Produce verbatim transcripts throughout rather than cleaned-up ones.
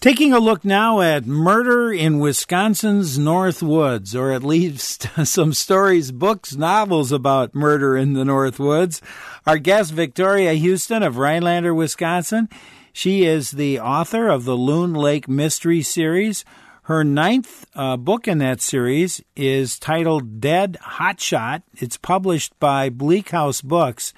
Taking a look now at murder in Wisconsin's North Woods, or at least some stories, books, novels about murder in the North Woods. Our guest, Victoria Houston of Rhinelander, Wisconsin. She is the author of the Loon Lake Mystery Series. Her ninth uh, book in that series is titled Dead Hotshot. It's published by Bleak House Books.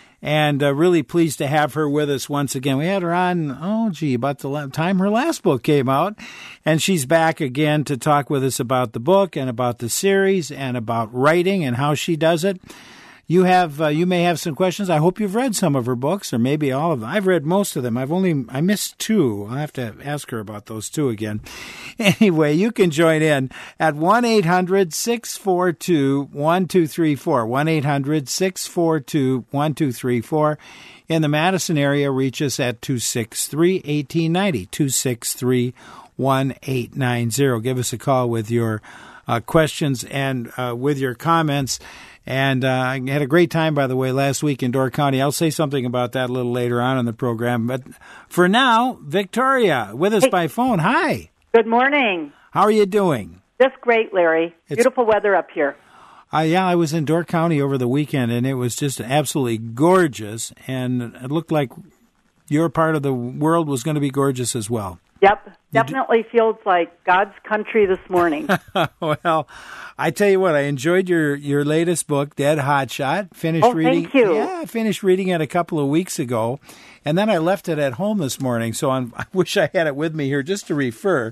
And uh, really pleased to have her with us once again. We had her on, oh, gee, about the time her last book came out. And she's back again to talk with us about the book and about the series and about writing and how she does it. You have, uh, you may have some questions. I hope you've read some of her books, or maybe all of them. I've read most of them. I've only, I missed two. I'll have to ask her about those two again. Anyway, you can join in at one eight hundred six four two one two three four. one eight hundred six four two one two three four. In the Madison area, reach us at two six three one eight nine zero. two six three one eight nine zero. Give us a call with your uh, questions and uh, with your comments. And uh, I had a great time, by the way, last week in Door County. I'll say something about that a little later on in the program. But for now, Victoria, with us hey. by phone. Hi. Good morning. How are you doing? Just great, Larry. It's, Beautiful weather up here. Uh, yeah, I was in Door County over the weekend, and it was just absolutely gorgeous. And it looked like your part of the world was going to be gorgeous as well. Yep, definitely feels like God's country this morning. Well, I tell you what, I enjoyed your, your latest book, Dead Hotshot. Finished oh, reading. Thank you. Yeah, I finished reading it a couple of weeks ago, and then I left it at home this morning. So I'm, I wish I had it with me here just to refer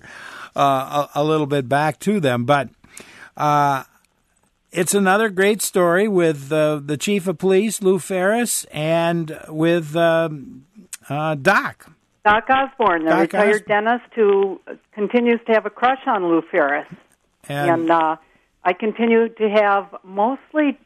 uh, a, a little bit back to them. But uh, it's another great story with uh, the chief of police, Lou Ferris, and with um, uh, Doc. Doc Osborne, the Doc retired Os- dentist who continues to have a crush on Lou Ferris. And, and uh, I continue to have mostly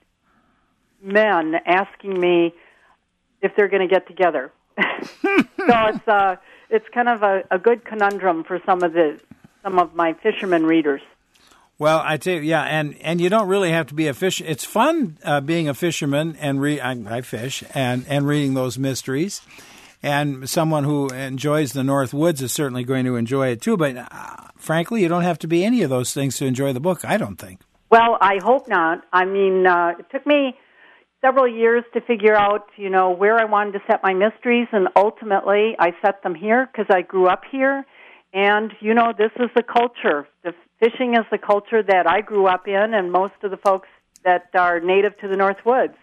men asking me if they're going to get together. So it's uh, it's kind of a, a good conundrum for some of the some of my fishermen readers. Well, I tell you, yeah, and, and you don't really have to be a fish. It's fun uh, being a fisherman and re- I, I fish and, and reading those mysteries. And someone who enjoys the North Woods is certainly going to enjoy it too. But uh, frankly, you don't have to be any of those things to enjoy the book, I don't think. Well, I hope not. I mean, uh, it took me several years to figure out, you know, where I wanted to set my mysteries, and ultimately I set them here because I grew up here. And, you know, this is the culture. The fishing is the culture that I grew up in, and most of the folks that are native to the North Woods.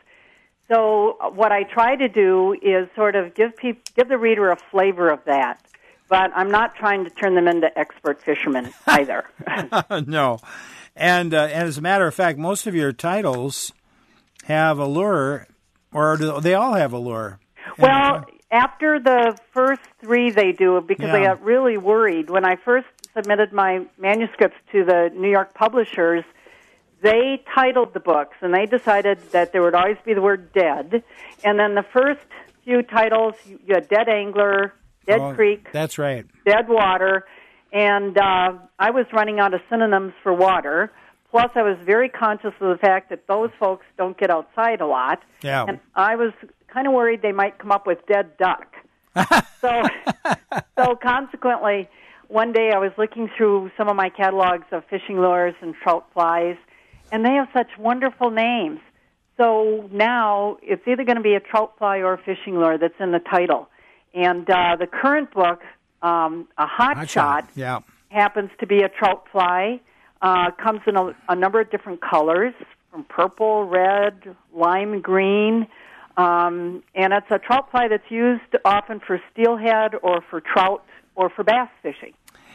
So what I try to do is sort of give people, give the reader a flavor of that, but I'm not trying to turn them into expert fishermen either. No. And, uh, and as a matter of fact, most of your titles have a lure, or do they all have a lure? Well, after the first three they do, because yeah. I got really worried. When I first submitted my manuscripts to the New York publishers, they titled the books, and they decided that there would always be the word dead. And then the first few titles, you had Dead Angler, Dead oh, Creek. That's right. Dead Water. And uh, I was running out of synonyms for water. Plus, I was very conscious of the fact that those folks don't get outside a lot. Yeah. And I was kind of worried they might come up with Dead Duck. so, so consequently, one day I was looking through some of my catalogs of fishing lures and trout flies, and they have such wonderful names. So now it's either going to be a trout fly or a fishing lure that's in the title. And uh, the current book, um, A Hot, hot Shot, shot yeah. happens to be a trout fly. Uh, comes in a, a number of different colors, from purple, red, lime green. Um, and it's a trout fly that's used often for steelhead or for trout or for bass fishing.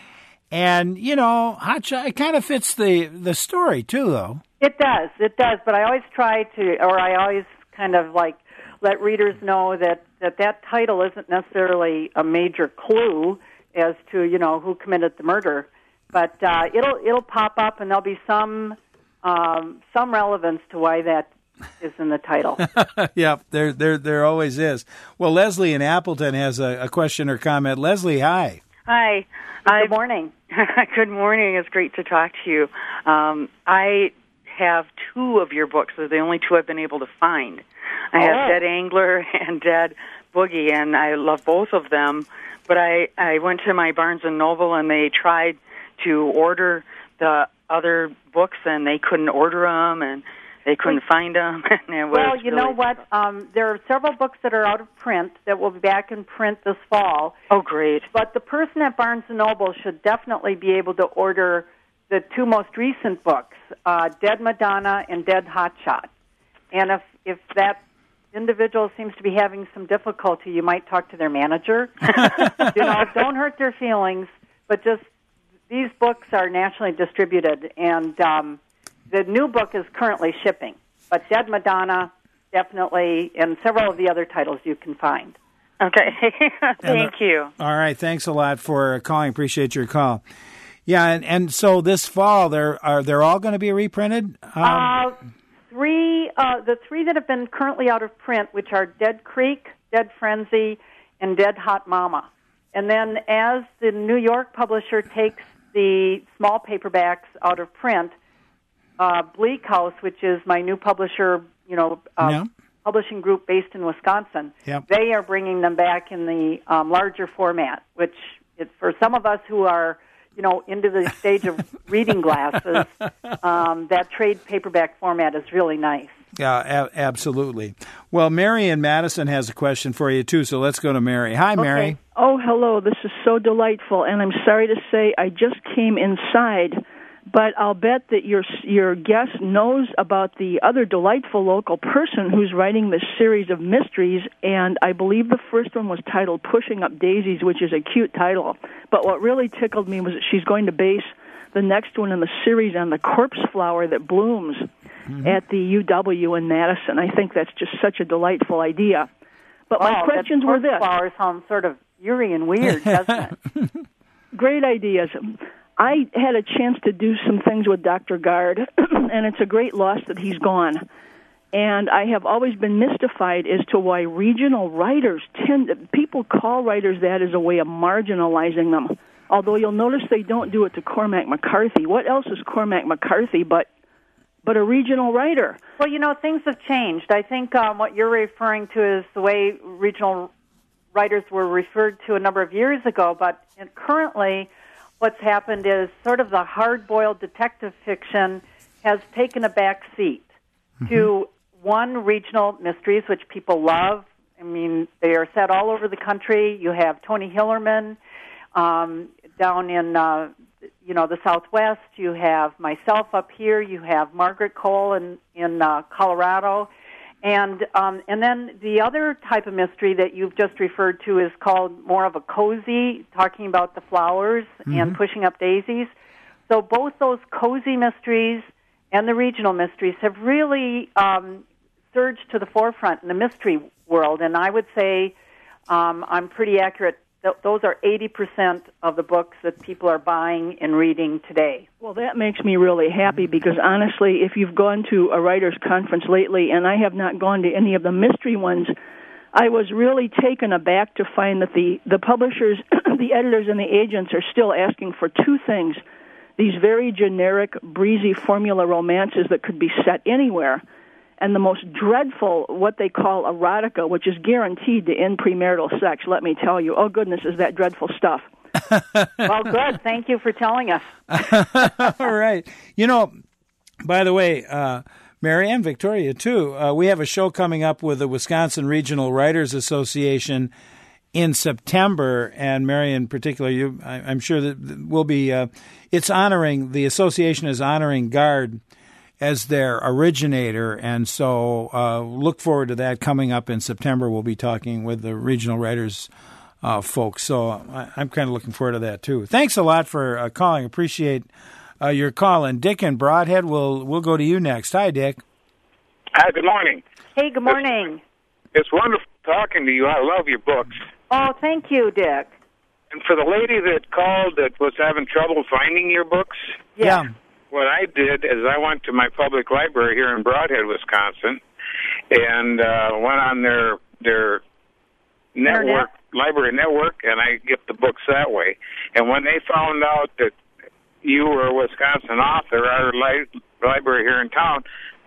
And, you know, hot shot, it kind of fits the, the story, too, though. It does, it does. But I always try to, or I always kind of like let readers know that that, that title isn't necessarily a major clue as to, you know, who committed the murder. But uh, it'll it'll pop up, and there'll be some um, some relevance to why that is in the title. Yeah, there there there always is. Well, Leslie in Appleton has a, a question or comment. Leslie, hi. Hi. Good morning. Good morning. It's great to talk to you. Um, I have two of your books. They're the only two I've been able to find. I oh. have Dead Angler and Dead Boogie, and I love both of them. but I, I went to my Barnes and Noble, and they tried to order the other books, and they couldn't order them, and they couldn't find them. And it was well, you really know what? Um, there are several books that are out of print that will be back in print this fall. Oh, great. But the person at Barnes and Noble should definitely be able to order the two most recent books, uh, Dead Madonna and Dead Hotshot. And if, if that individual seems to be having some difficulty, you might talk to their manager. You know, don't hurt their feelings, but just these books are nationally distributed, and um, the new book is currently shipping. But Dead Madonna, definitely, and several of the other titles you can find. Okay. Thank and, uh, you. All right. Thanks a lot for calling. Appreciate your call. Yeah, and, and so this fall, they're are they're all going to be reprinted? Um, uh, three, uh, the three that have been currently out of print, which are Dead Creek, Dead Frenzy, and Dead Hot Mama. And then as the New York publisher takes the small paperbacks out of print, uh, Bleak House, which is my new publisher, you know, uh, yeah. publishing group based in Wisconsin, yep. they are bringing them back in the um, larger format, which is for some of us who are, you know, into the stage of reading glasses, um, that trade paperback format is really nice. Yeah, a- absolutely. Well, Mary in Madison has a question for you, too, so let's go to Mary. Hi, Mary. Okay. Oh, hello. This is so delightful, and I'm sorry to say I just came inside, but I'll bet that your your guest knows about the other delightful local person who's writing this series of mysteries, and I believe the first one was titled Pushing Up Daisies, which is a cute title. But what really tickled me was that she's going to base the next one in the series on the corpse flower that blooms mm-hmm. at the U W in Madison. I think that's just such a delightful idea. But my oh, questions were this. Corpse flower sounds sort of eerie and weird, doesn't it? Great ideas. I had a chance to do some things with Doctor Gard, and it's a great loss that he's gone. And I have always been mystified as to why regional writers tend, people call writers that as a way of marginalizing them. Although you'll notice they don't do it to Cormac McCarthy. What else is Cormac McCarthy but but a regional writer? Well, you know, things have changed. I think um, what you're referring to is the way regional writers were referred to a number of years ago, but currently what's happened is sort of the hard-boiled detective fiction has taken a back seat mm-hmm. to one, regional mysteries, which people love. I mean, they are set all over the country. You have Tony Hillerman um, down in, uh, you know, the Southwest. You have myself up here. You have Margaret Cole in, in uh, Colorado. And um, and then the other type of mystery that you've just referred to is called more of a cozy, talking about the flowers mm-hmm. and pushing up daisies. So both those cozy mysteries and the regional mysteries have really um, surged to the forefront in the mystery world. And I would say um, I'm pretty accurate. Th- those are eighty percent of the books that people are buying and reading today. Well, that makes me really happy because, honestly, if you've gone to a writer's conference lately, and I have not gone to any of the mystery ones, I was really taken aback to find that the, the publishers, the editors, and the agents are still asking for two things. These very generic, breezy formula romances that could be set anywhere, and the most dreadful, what they call erotica, which is guaranteed to end premarital sex, let me tell you. Oh, goodness, is that dreadful stuff. Well, good. Thank you for telling us. All right. You know, by the way, uh, Mary and Victoria, too, uh, we have a show coming up with the Wisconsin Regional Writers Association in September, and Mary in particular, you, I, I'm sure that we'll be, uh, it's honoring, the association is honoring Gard as their originator, and so uh, look forward to that coming up in September. We'll be talking with the regional writers uh, folks, so I, I'm kind of looking forward to that too. Thanks a lot for uh, calling. Appreciate uh, your call. And Dick in Broadhead, we'll we'll go to you next. Hi, Dick. Hi. Good morning. Hey. Good morning. It's, it's wonderful talking to you. I love your books. Oh, thank you, Dick. And for the lady that called that was having trouble finding your books, yeah. What I did is I went to my public library here in Broadhead, Wisconsin, and uh, went on their their network, Internet. library network, and I get the books that way. And when they found out that you were a Wisconsin author, our li- library here in town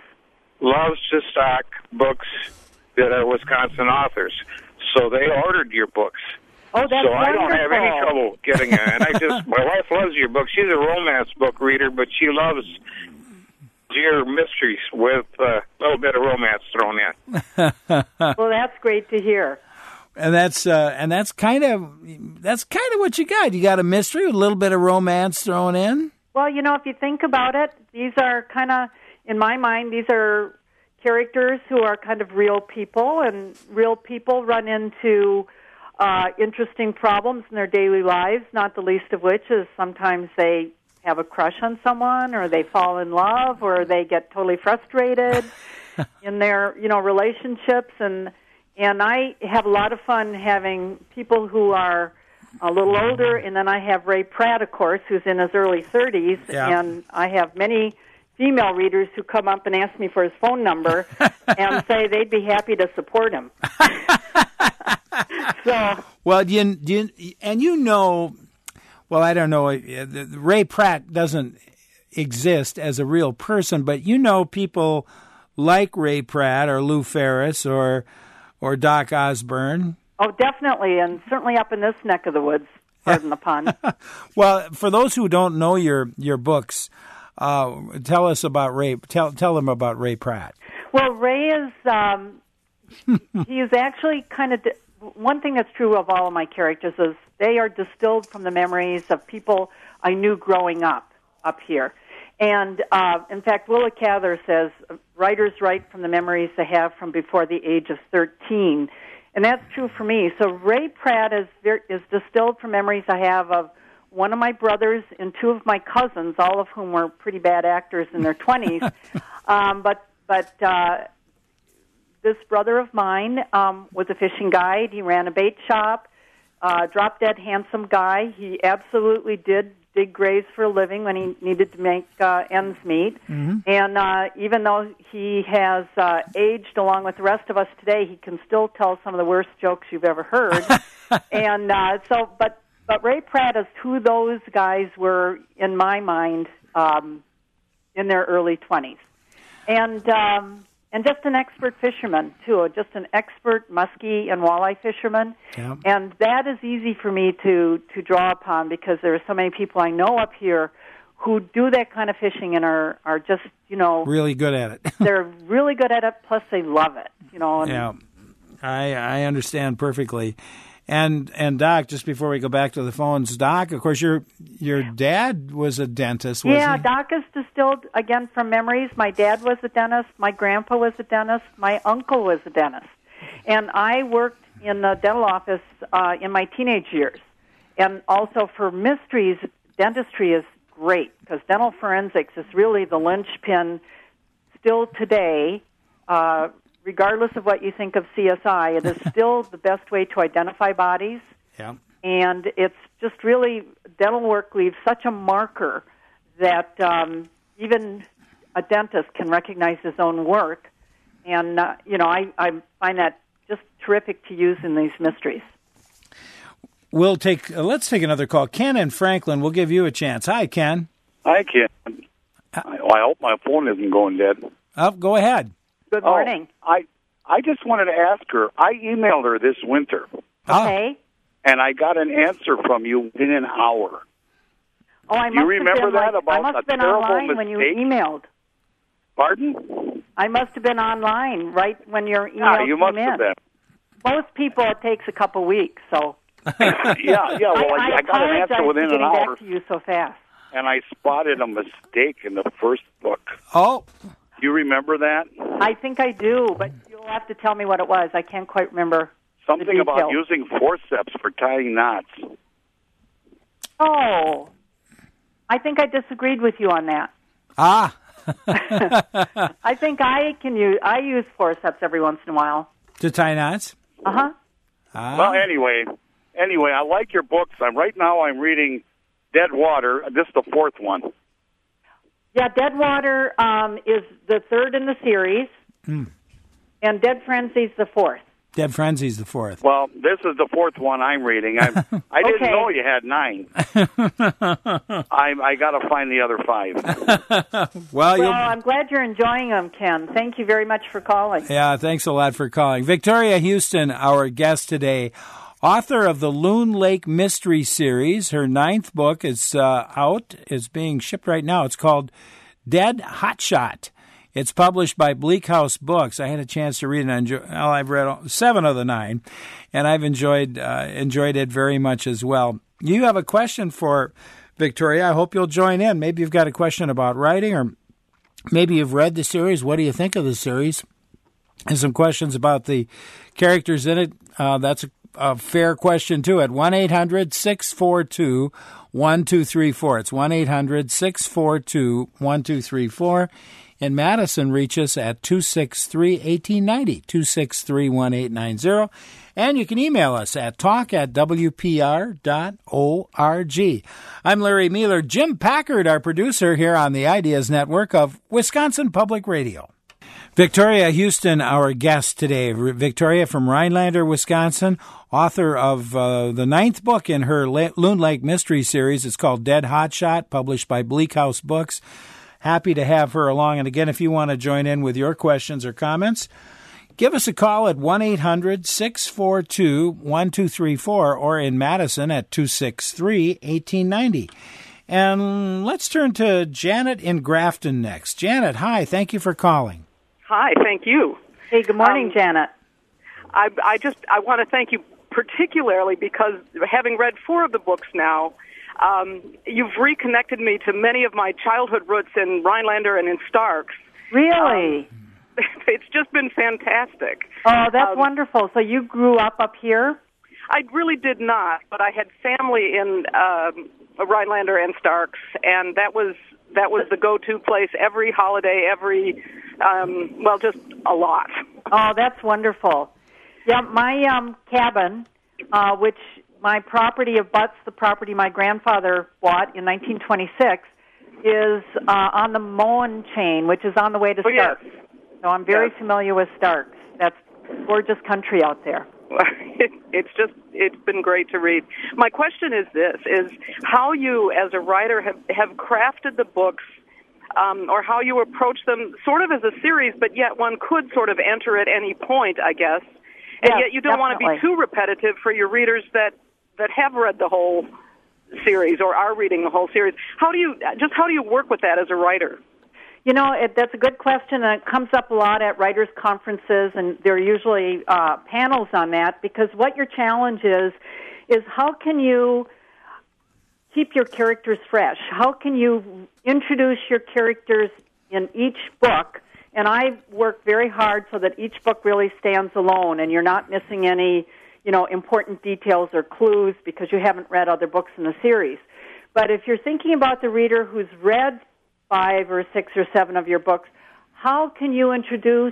loves to stock books that are Wisconsin authors. So they ordered your books. Oh, that's so I don't have any wonderful. trouble getting it. And I just, my wife loves your book. She's a romance book reader, but she loves your mysteries with a little bit of romance thrown in. Well, that's great to hear. And that's uh, and that's kind of that's kind of what you got. You got a mystery with a little bit of romance thrown in. Well, you know, if you think about it, these are kind of, in my mind, these are characters who are kind of real people, and real people run into uh, interesting problems in their daily lives, not the least of which is sometimes they have a crush on someone, or they fall in love, or they get totally frustrated in their, you know, relationships. And and I have a lot of fun having people who are a little older, and then I have Ray Pratt, of course, who's in his early thirties, Yeah. and I have many female readers who come up and ask me for his phone number and say they'd be happy to support him. So, Well, do you, do you, and you know, well, I don't know, uh, Ray Pratt doesn't exist as a real person, but you know people like Ray Pratt or Lou Ferris or or Doc Osborne. oh, definitely, and certainly up in this neck of the woods, pardon the pun. Well, for those who don't know your your books, uh, tell us about Ray. Tell tell them about Ray Pratt. Well, Ray is, um, he is actually kind of, one thing that's true of all of my characters is they are distilled from the memories of people I knew growing up, up here. And, uh, in fact, Willa Cather says, writers write from the memories they have from before the age of thirteen. And that's true for me. So Ray Pratt is, ver- is distilled from memories I have of one of my brothers and two of my cousins, all of whom were pretty bad actors in their twenties. um, but but uh, this brother of mine um, was a fishing guide. He ran a bait shop, uh, drop-dead handsome guy. He absolutely did dig graves for a living when he needed to make uh, ends meet. Mm-hmm. And uh, even though he has uh, aged along with the rest of us today, he can still tell some of the worst jokes you've ever heard. and uh, so, but but Ray Pratt is who those guys were in my mind um, in their early twenties, and um, and just an expert fisherman too, just an expert muskie and walleye fisherman. Yeah. And that is easy for me to, to draw upon because there are so many people I know up here who do that kind of fishing and are, are just, you know... Really good at it. They're really good at it, plus they love it, you know. And, yeah, I I understand perfectly. And and Doc, just before we go back to the phones, Doc, of course, your your dad was a dentist, was yeah, he? Doc is distilled, again, from memories. My dad was a dentist. My grandpa was a dentist. My uncle was a dentist. And I worked in the dental office uh, in my teenage years. And also for mysteries, dentistry is great because dental forensics is really the linchpin still today. Uh, regardless of what you think of C S I, it is still the best way to identify bodies. Yeah. And it's just really, dental work leaves such a marker that um, even a dentist can recognize his own work. And, uh, you know, I, I find that just terrific to use in these mysteries. We'll take, uh, let's take another call. Ken and Franklin, we'll give you a chance. Hi, Ken. Hi, Ken. I, I hope my phone isn't going dead. Oh, go ahead. Good morning. Oh, I I just wanted to ask her. I emailed her this winter, Okay. and I got an answer from you within an hour. Oh, I Do you must remember have been that like, about I must the have been terrible online when you mistake? emailed. Pardon? I must have been online right when your email Yeah, you must came in. have been. Most people, it takes a couple weeks, so yeah, yeah. Well, I, I, I got an answer apologize within for an getting hour, back to you so fast. and I spotted a mistake in the first book. Oh, You remember that? I think I do, but you'll have to tell me what it was. I can't quite remember. Something the about details. using forceps for tying knots. Oh, I think I disagreed with you on that. ah, I think I can use. I use forceps every once in a while. to tie knots? Uh huh. Ah. Well, anyway, anyway, I like your books. I'm right now. I'm reading Dead Water. This is the fourth one. Yeah, Deadwater um, is the third in the series, Mm. and Dead Frenzy's the fourth. Dead Frenzy's the fourth. Well, this is the fourth one I'm reading. I I didn't Okay. know you had nine. I I got to find the other five. Well, Well, you'll, I'm glad you're enjoying them, Ken. Thank you very much for calling. yeah, thanks a lot for calling. Victoria Houston, our guest today. author of the Loon Lake Mystery Series. Her ninth book is uh, out, is being shipped right now. It's called Dead Hotshot. It's published by Bleak House Books. I had a chance to read it. Enjoy, well, I've read all, seven of the nine, and I've enjoyed uh, enjoyed it very much as well. You have a question for Victoria. I hope you'll join in. Maybe you've got a question about writing, or maybe you've read the series. What do you think of the series? And some questions about the characters in it. Uh, that's a, a fair question, too, at one eight hundred six four two one two three four. It's one eight hundred six four two one two three four. In Madison, reach us at two six three, one eight nine zero, two six three, one eight nine zero. And you can email us at talk at w p r dot org. I'm Larry Mueller. Jim Packard, our producer here on the Ideas Network of Wisconsin Public Radio. Victoria Houston, our guest today. Victoria from Rhinelander, Wisconsin, author of uh, the ninth book in her La- Loon Lake Mystery Series. It's called Dead Hotshot, published by Bleak House Books. Happy to have her along. And again, if you want to join in with your questions or comments, give us a call at one eight hundred six four two one two three four or in Madison at two six three, one eight nine zero. And let's turn to Janet in Grafton next. Janet, hi. Thank you for calling. Hi, thank you. Hey, good morning, um, Janet. I, I just I want to thank you particularly because having read four of the books now, um, you've reconnected me to many of my childhood roots in Rhinelander and in Starks. Really? Um, it's just been fantastic. Oh, that's um, wonderful. So you grew up up here? I really did not, but I had family in um, Rhinelander and Starks, and that was that was the go-to place every holiday, every, um, well, just a lot. Oh, that's wonderful. Yeah, my um, cabin, uh, which my property abuts the property my grandfather bought in nineteen twenty-six, is uh, on the Moen chain, which is on the way to oh, Starks. Yes. So I'm very yes. familiar with Starks. That's gorgeous country out there. It, it's just, it's been great to read. My question is this, is how you as a writer have, have crafted the books um, or how you approach them sort of as a series, but yet one could sort of enter at any point, I guess. And yes, yet you don't definitely. want to be too repetitive for your readers that, that have read the whole series or are reading the whole series. How do you, just how do you work with that as a writer? You know, it, that's a good question, and it comes up a lot at writers' conferences, and there are usually uh, panels on that, because what your challenge is, is how can you keep your characters fresh? How can you introduce your characters in each book? And I work very hard so that each book really stands alone, and you're not missing any, you know, important details or clues because you haven't read other books in the series. But if you're thinking about the reader who's read five or six or seven of your books, how can you introduce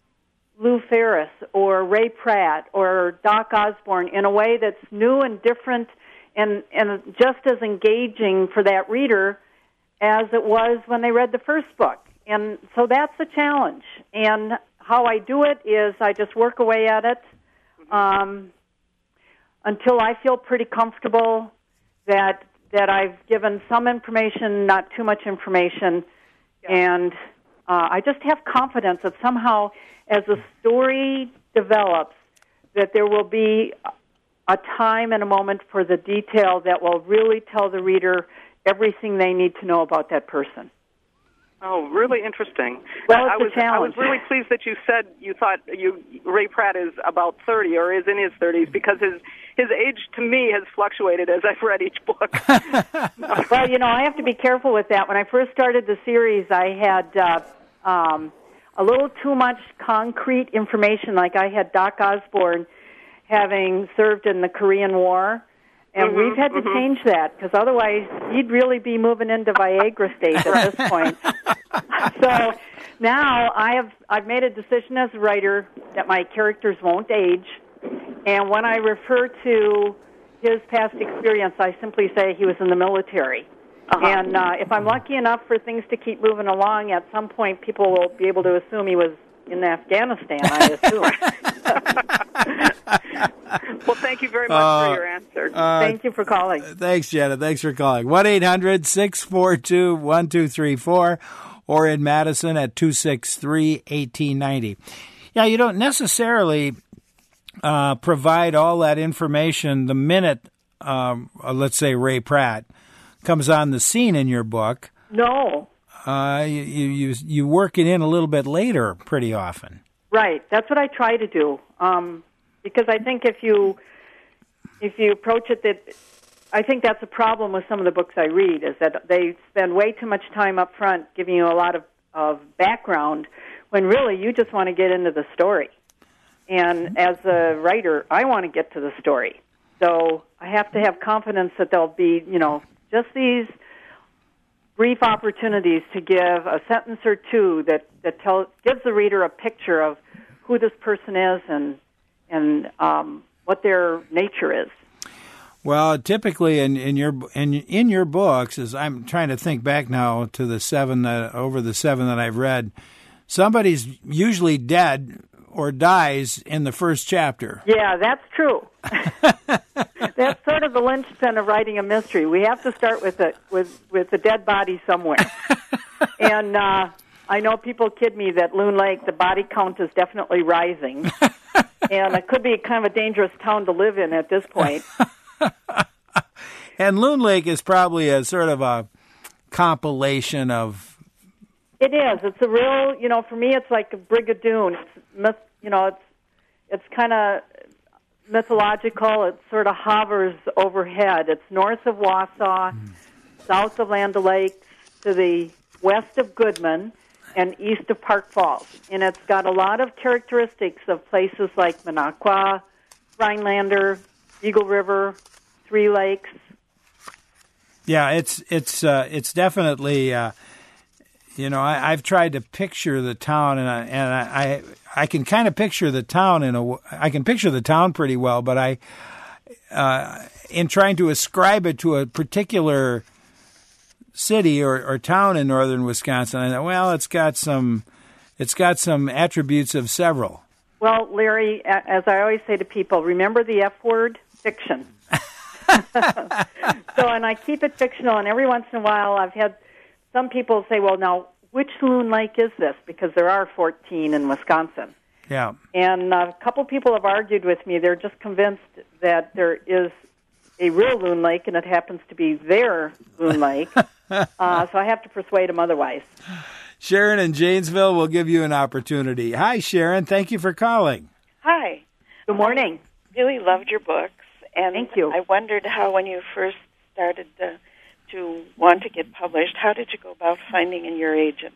Lou Ferris or Ray Pratt or Doc Osborne in a way that's new and different and, and just as engaging for that reader as it was when they read the first book? And so that's the challenge. And how I do it is I just work away at it um, until I feel pretty comfortable that that I've given some information, not too much information, yeah. and uh, I just have confidence that somehow as the story develops that there will be a time and a moment for the detail that will really tell the reader everything they need to know about that person. Oh, really interesting. Well, it's I was a challenge. I was really pleased that you said you thought you Ray Pratt is about thirty or is in his thirties because his his age to me has fluctuated as I've read each book. Well, you know, I have to be careful with that. When I first started the series, I had uh, um, a little too much concrete information. Like I had Doc Osborne having served in the Korean War. And mm-hmm, we've had to mm-hmm. change that because otherwise he'd really be moving into Viagra stage at this point. So now I have I've made a decision as a writer that my characters won't age, and when I refer to his past experience, I simply say he was in the military. Uh-huh. And uh, if I'm lucky enough for things to keep moving along, at some point people will be able to assume he was in Afghanistan, I assume. Well, thank you very much uh, for your answer. Uh, Thank you for calling. Thanks, Janet. Thanks for calling. one eight hundred six four two one two three four or in Madison at two six three, one eight nine zero. Yeah, you don't necessarily uh, provide all that information the minute, um, uh, let's say, Ray Pratt comes on the scene in your book. No. Uh, you, you you work it in a little bit later pretty often. Right. That's what I try to do. Um, because I think if you if you approach it that I think that's a problem with some of the books I read is that they spend way too much time up front giving you a lot of, of background when really you just want to get into the story. And as a writer, I want to get to the story. So I have to have confidence that there'll be, you know, just these brief opportunities to give a sentence or two that, that tell, gives the reader a picture of who this person is and, and um, what their nature is. Well, typically in, in your in in your books, as I'm trying to think back now to the seven that over the seven that I've read, somebody's usually dead or dies in the first chapter. Yeah, that's true. That's sort of the linchpin of writing a mystery. We have to start with a with with a dead body somewhere. And uh, I know people kid me that Loon Lake, the body count is definitely rising, and it could be kind of a dangerous town to live in at this point. And Loon Lake is probably a sort of a compilation of. It is. It's a real, you know, for me, it's like a Brigadoon. It's myth, you know, it's it's kind of mythological. It sort of hovers overhead. It's north of Wausau, mm. south of Land O'Lakes, to the west of Goodman, and east of Park Falls. And it's got a lot of characteristics of places like Minocqua, Rhinelander, Eagle River, Three Lakes. Yeah, it's it's uh, it's definitely uh, you know I, I've tried to picture the town and I, and I, I I can kind of picture the town in a I can picture the town pretty well, but I uh, in trying to ascribe it to a particular city or, or town in northern Wisconsin, I thought, well, it's got some it's got some attributes of several. Well, Larry, as I always say to people, remember the F word. Fiction. So, and I keep it fictional, and every once in a while I've had some people say, well, now, which Loon Lake is this? Because there are fourteen in Wisconsin. Yeah. And a couple people have argued with me. They're just convinced that there is a real Loon Lake, and it happens to be their Loon Lake. uh, so I have to persuade them otherwise. Sharon in Janesville will give you an opportunity. Hi, Sharon. Thank you for calling. Hi. Good morning. I really loved your books. And Thank you. I wondered how, when you first started to, to want to get published, how did you go about finding in your agent?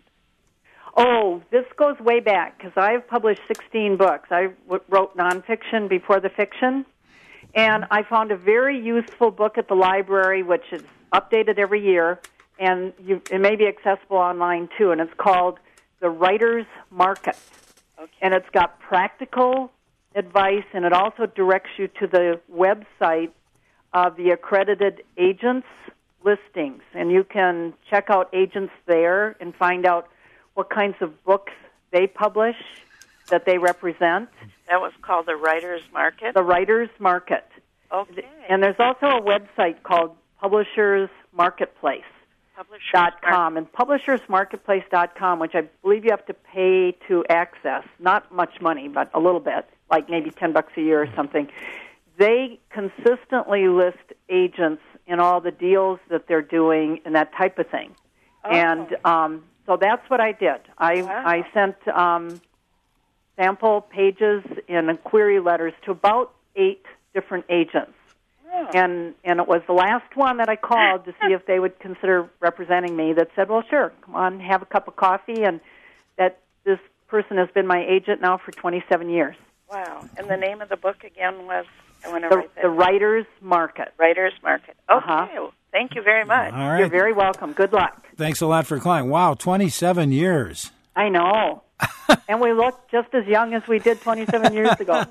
Oh, this goes way back, because I've published sixteen books. I w- wrote nonfiction before the fiction, and I found a very useful book at the library, which is updated every year, and you, it may be accessible online, too, and it's called The Writer's Market. Okay. And it's got practical advice, and it also directs you to the website of the accredited agents' listings. And you can check out agents there and find out what kinds of books they publish that they represent. That was called the Writer's Market? The Writer's Market. Okay. And there's also a website called Publishers Marketplace. Dot com and publishers marketplace dot com, which I believe you have to pay to access. Not much money, but a little bit, like maybe ten bucks a year or something. They consistently list agents in all the deals that they're doing and that type of thing. Oh. And um, so that's what I did. I wow. I sent um, sample pages and query letters to about eight different agents. And and it was the last one that I called to see if they would consider representing me that said, well, sure, come on, have a cup of coffee. And that this person has been my agent now for twenty-seven years. Wow. And the name of the book again was? I want to the, write that the Writer's Market. Writer's Market. Okay. Uh-huh. Thank you very much. All right. You're very welcome. Good luck. Thanks a lot for calling. Wow, twenty-seven years. I know. And we look just as young as we did twenty-seven years ago.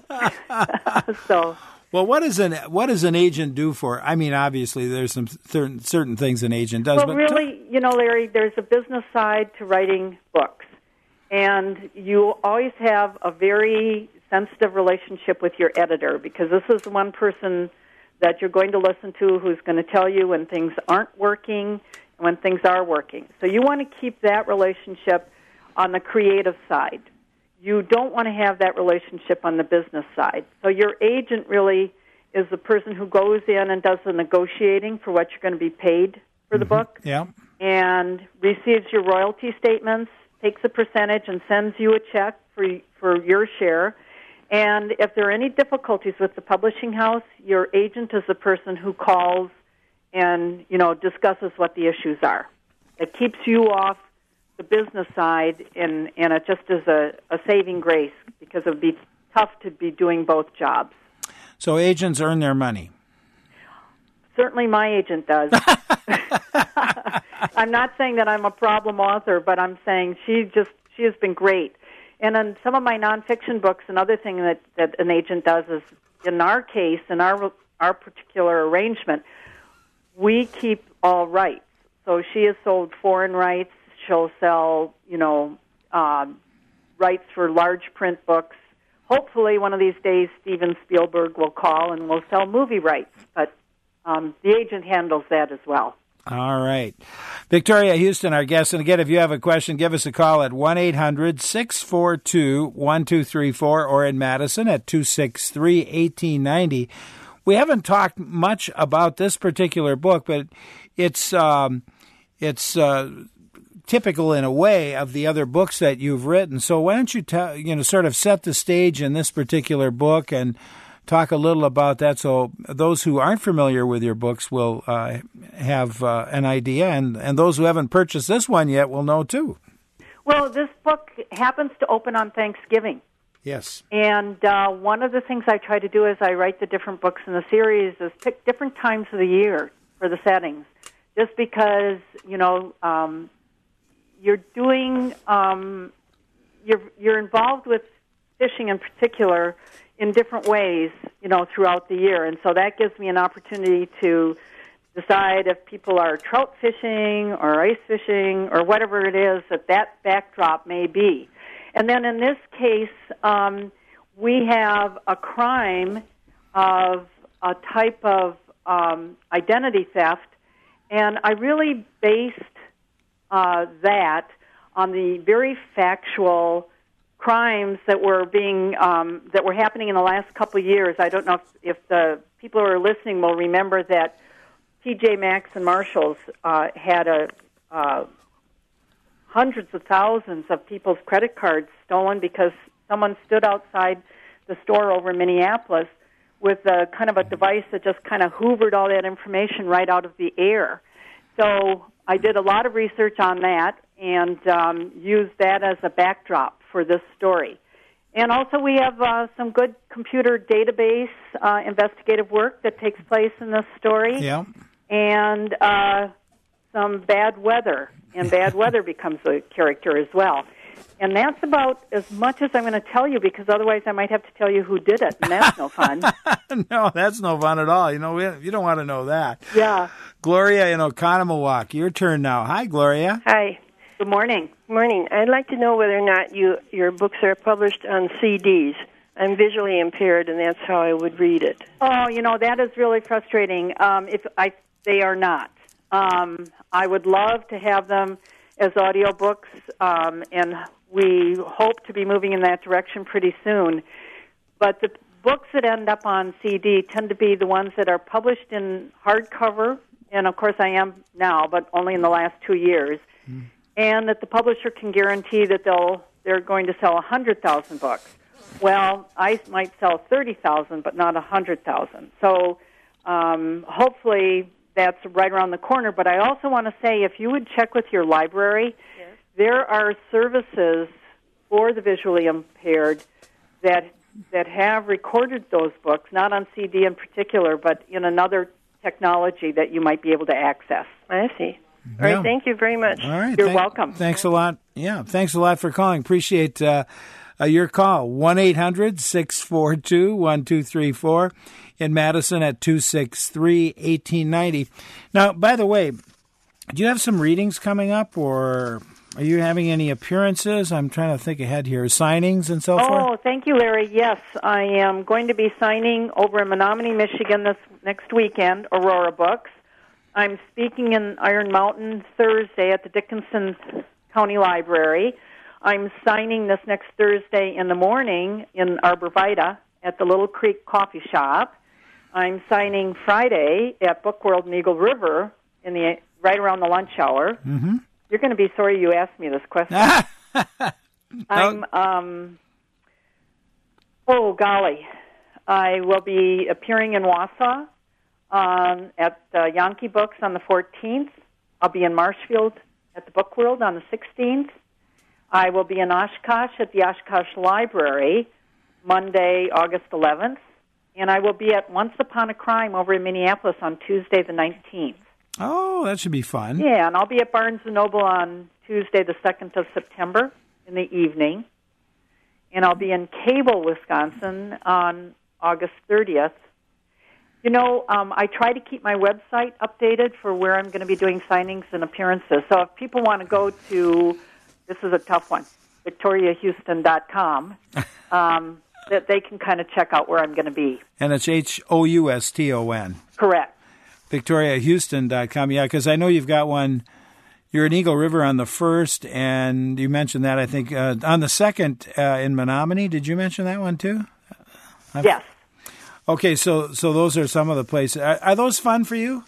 So... Well, what does an what does an agent do for? I mean, obviously, there's some certain certain things an agent does. Well, but really, you know, Larry, there's a business side to writing books, and you always have a very sensitive relationship with your editor because this is the one person that you're going to listen to who's going to tell you when things aren't working and when things are working. So you want to keep that relationship on the creative side. you don't want to have that relationship on the business side. So your agent really is the person who goes in and does the negotiating for what you're going to be paid for the mm-hmm. book, yeah. and receives your royalty statements, takes a percentage, and sends you a check for for your share. And if there are any difficulties with the publishing house, your agent is the person who calls and, you know, discusses what the issues are. It keeps you off the business side, and, and it just is a, a saving grace, because it would be tough to be doing both jobs. So agents earn their money. Certainly my agent does. I'm not saying that I'm a problem author, but I'm saying she just she has been great. And on some of my nonfiction books, another thing that, that an agent does is, in our case, in our our particular arrangement, we keep all rights. So she has sold foreign rights. She'll sell, you know, um, rights for large print books. Hopefully, one of these days, Steven Spielberg will call and we'll sell movie rights. But um, the agent handles that as well. All right. Victoria Houston, our guest. And again, if you have a question, give us a call at one eight hundred six four two one two three four or in Madison at two six three one eight nine zero. We haven't talked much about this particular book, but it's um, it's uh, typical in a way of the other books that you've written. So why don't you tell, you know, sort of set the stage in this particular book and talk a little about that, so those who aren't familiar with your books will uh, have uh, an idea, and, and those who haven't purchased this one yet will know too. Well, this book happens to open on Thanksgiving. Yes. And uh, one of the things I try to do as I write the different books in the series is pick different times of the year for the settings, just because, you know, um, you're doing, um, you're, you're involved with fishing in particular in different ways, you know, throughout the year. And so that gives me an opportunity to decide if people are trout fishing or ice fishing or whatever it is that that backdrop may be. And then in this case, um, we have a crime of a type of um, identity theft, and I really based uh, that on the very factual crimes that were being um, that were happening in the last couple of years. I don't know if, if the people who are listening will remember that T J Maxx and Marshalls uh, had a uh, hundreds of thousands of people's credit cards stolen because someone stood outside the store over in Minneapolis with a kind of a device that just kind of hoovered all that information right out of the air. So I did a lot of research on that and um, used that as a backdrop for this story. And also we have uh, some good computer database uh, investigative work that takes place in this story. Yeah. And uh, some bad weather, and bad weather becomes a character as well. And that's about as much as I'm going to tell you, because otherwise I might have to tell you who did it, and that's no fun. No, that's no fun at all. You know, we, you don't want to know that. Yeah. Gloria in Oconomowoc, your turn now. Hi, Gloria. Hi. Good morning. Morning. I'd like to know whether or not you your books are published on C Ds. I'm visually impaired, and that's how I would read it. Oh, you know, that is really frustrating. Um, if I, they are not. Um, I would love to have them as audiobooks, um, and we hope to be moving in that direction pretty soon. But the books that end up on C D tend to be the ones that are published in hardcover, and of course I am now, but only in the last two years, mm. and that the publisher can guarantee that they'll they're going to sell one hundred thousand books. Well, I might sell thirty thousand, but not one hundred thousand. So um, hopefully that's right around the corner. But I also want to say, if you would check with your library, yes. There are services for the visually impaired that that have recorded those books, not on C D in particular, but in another technology that you might be able to access. I see. All yeah. right, thank you very much. All right, You're th- welcome. Thanks a lot. Yeah, thanks a lot for calling. Appreciate uh, uh, your call. one eight hundred six four two one two three four in Madison at two six three one eight nine zero. Now, by the way, do you have some readings coming up, or are you having any appearances? I'm trying to think ahead here. Signings and so oh, forth? Oh, thank you, Larry. Yes, I am going to be signing over in Menominee, Michigan this next weekend, Aurora Books. I'm speaking in Iron Mountain Thursday at the Dickinson County Library. I'm signing this next Thursday in the morning in Arborvita at the Little Creek Coffee Shop. I'm signing Friday at Book World in Eagle River in the right around the lunch hour. Mm-hmm. You're going to be sorry you asked me this question. I'm, um, oh, golly. I will be appearing in Wausau um, at uh, Yankee Books on the fourteenth. I'll be in Marshfield at the Book World on the sixteenth. I will be in Oshkosh at the Oshkosh Library Monday, August eleventh. And I will be at Once Upon a Crime over in Minneapolis on Tuesday the nineteenth. Oh, that should be fun. Yeah, and I'll be at Barnes and Noble on Tuesday the second of September in the evening. And I'll be in Cable, Wisconsin on August thirtieth. You know, um, I try to keep my website updated for where I'm going to be doing signings and appearances. So if people want to go to, this is a tough one, victoria houston dot com, um, that they can kind of check out where I'm going to be. And it's H O U S T O N. Correct. victoria houston dot com. Yeah, because I know you've got one. You're in Eagle River on the first, and you mentioned that, I think, uh, on the second uh, in Menominee. Did you mention that one, too? I've... Yes. Okay, so so those are some of the places. Are, are those fun for you?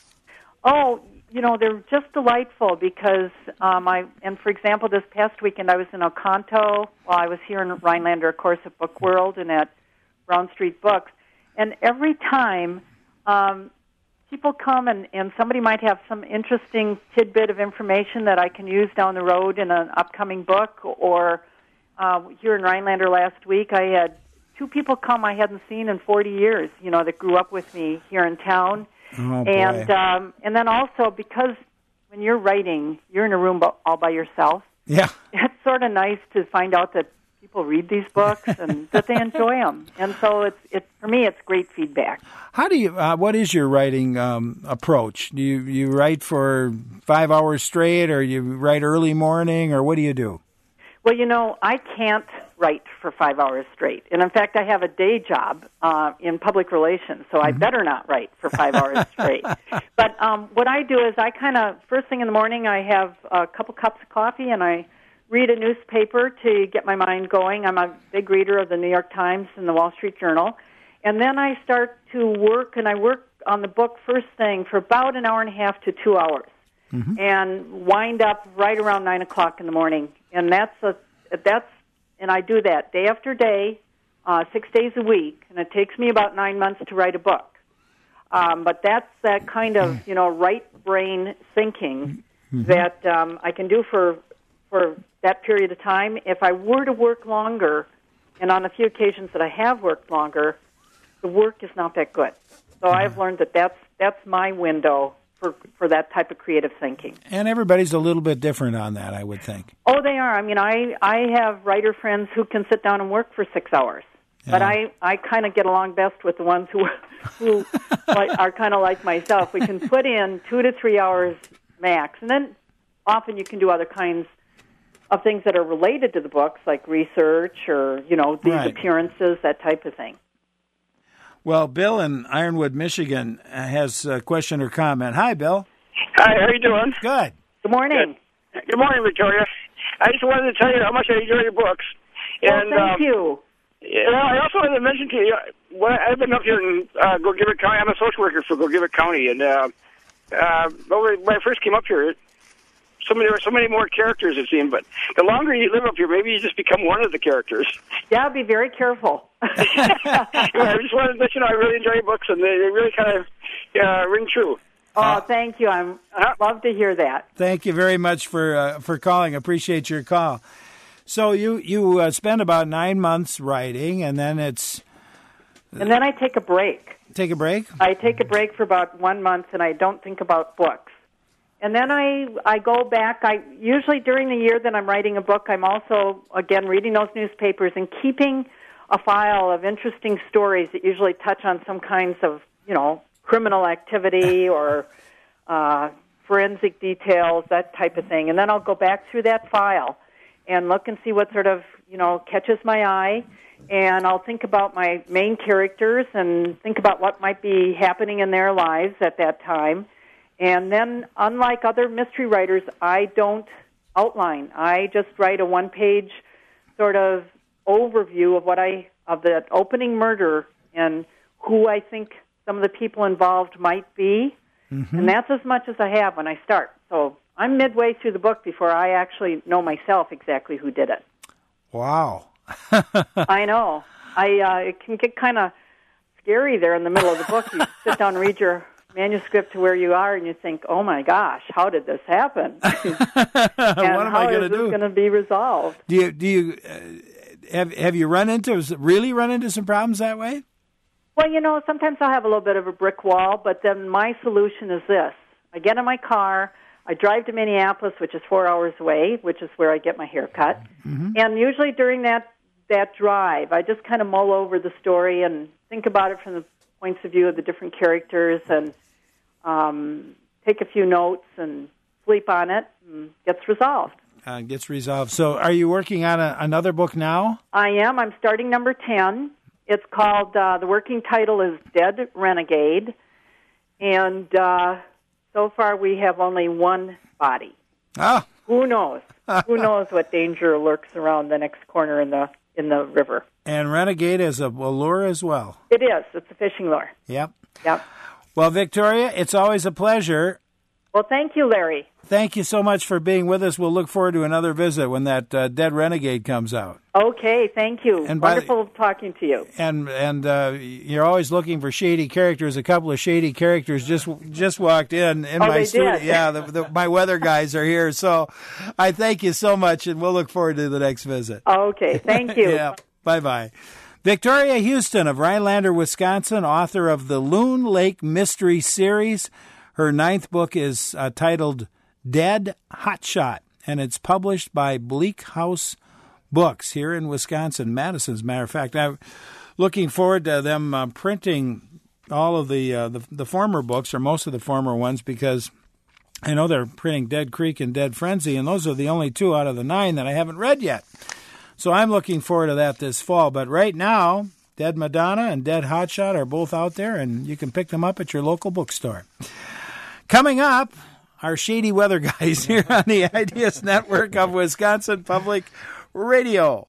Oh, you know, they're just delightful because um, I, and for example, this past weekend I was in Oconto. Well, I was here in Rhinelander, of course, at Book World and at Brown Street Books. And every time um, people come and, and somebody might have some interesting tidbit of information that I can use down the road in an upcoming book, or uh, here in Rhinelander last week I had two people come I hadn't seen in forty years, you know, that grew up with me here in town. Oh, boy. And um, and then also because when you're writing, you're in a room all by yourself. Yeah. It's sort of nice to find out that people read these books and that they enjoy them. And so it's it's for me, it's great feedback. How do you? Uh, what is your writing um, approach? Do you you write for five hours straight, or you write early morning, or what do you do? Well, you know, I can't write for five hours straight. And in fact, I have a day job uh, in public relations, so I mm-hmm. better not write for five hours straight. But um, what I do is I kind of, first thing in the morning, I have a couple cups of coffee and I read a newspaper to get my mind going. I'm a big reader of the New York Times and the Wall Street Journal. And then I start to work, and I work on the book first thing for about an hour and a half to two hours. Mm-hmm. And wind up right around nine o'clock in the morning. And that's a, that's, and I do that day after day, uh, six days a week, and it takes me about nine months to write a book. Um, but that's that kind of, you know, right brain thinking mm-hmm. that um, I can do for for that period of time. If I were to work longer, and on a few occasions that I have worked longer, the work is not that good. So mm-hmm. I've learned that that's that's my window for for that type of creative thinking. And everybody's a little bit different on that, I would think. Oh, they are. I mean, I, I have writer friends who can sit down and work for six hours. Yeah. But I, I kind of get along best with the ones who who like, are kind of like myself. We can put in two to three hours max. And then often you can do other kinds of things that are related to the books, like research or, you know, these right. appearances, that type of thing. Well, Bill in Ironwood, Michigan, has a question or comment. Hi, Bill. Hi, how you doing? Good. Good morning. Good, Good morning, Victoria. I just wanted to tell you how much I enjoy your books. Well, and, thank um, you. Yeah, I also wanted to mention to you, well, I've been up here in uh, Gogebic County. I'm a social worker for Gogebic County, and uh, uh, when I first came up here, so many, there were so many more characters, it seemed, but the longer you live up here, maybe you just become one of the characters. Yeah, be very careful. yeah, I just wanted to let you know I really enjoy your books, and they, they really kind of uh, ring true. Oh, uh, thank you. I'm uh, love to hear that. Thank you very much for uh, for calling. Appreciate your call. So you you uh, spend about nine months writing, and then it's and then I take a break. Take a break? I take a break for about one month, and I don't think about books. And then I I go back. I usually during the year that I'm writing a book, I'm also again reading those newspapers and keeping a file of interesting stories that usually touch on some kinds of, you know, criminal activity or uh, forensic details, that type of thing. And then I'll go back through that file and look and see what sort of, you know, catches my eye. And I'll think about my main characters and think about what might be happening in their lives at that time. And then, unlike other mystery writers, I don't outline. I just write a one-page sort of overview of what I of the opening murder and who I think some of the people involved might be, mm-hmm. and that's as much as I have when I start. So I'm midway through the book before I actually know myself exactly who did it. Wow. I know. I uh, it can get kind of scary there in the middle of the book. You sit down and read your manuscript to where you are, and you think, "Oh my gosh, how did this happen? and what am how I going to is this do? going to be resolved?" Do you do you uh, have have you run into really run into some problems that way? Well, you know, sometimes I'll have a little bit of a brick wall, but then my solution is this: I get in my car, I drive to Minneapolis, which is four hours away, which is where I get my hair cut, mm-hmm. and usually during that that drive, I just kind of mull over the story and think about it from the points of view of the different characters and um, take a few notes and sleep on it, and it gets resolved. Uh, gets resolved. So are you working on a, another book now? I am. I'm starting number ten. It's called, uh, the working title is Dead Renegade, and uh, so far we have only one body. Ah. Who knows? Who knows what danger lurks around the next corner in the in the river. And Renegade is a lure as well. It is. It's a fishing lure. Yep. Yep. Well, Victoria, it's always a pleasure. Well, thank you, Larry. Thank you so much for being with us. We'll look forward to another visit when that uh, Dead Renegade comes out. Okay, thank you. And Wonderful the, talking to you. And and uh, you're always looking for shady characters. A couple of shady characters just just walked in in oh, my they studio. Did. Yeah, the, the, my weather guys are here. So I thank you so much, and we'll look forward to the next visit. Okay, thank you. Yeah, bye-bye. Victoria Houston of Rhinelander, Wisconsin, author of the Loon Lake Mystery Series. Her ninth book is uh, titled Dead Hotshot, and it's published by Bleak House Books here in Wisconsin, Madison, as a matter of fact. I'm looking forward to them uh, printing all of the, uh, the the former books, or most of the former ones, because I know they're printing Dead Creek and Dead Frenzy, and those are the only two out of the nine that I haven't read yet. So I'm looking forward to that this fall. But right now, Dead Madonna and Dead Hotshot are both out there, and you can pick them up at your local bookstore. Coming up, our shady weather guys here on the I D S Network of Wisconsin Public Radio.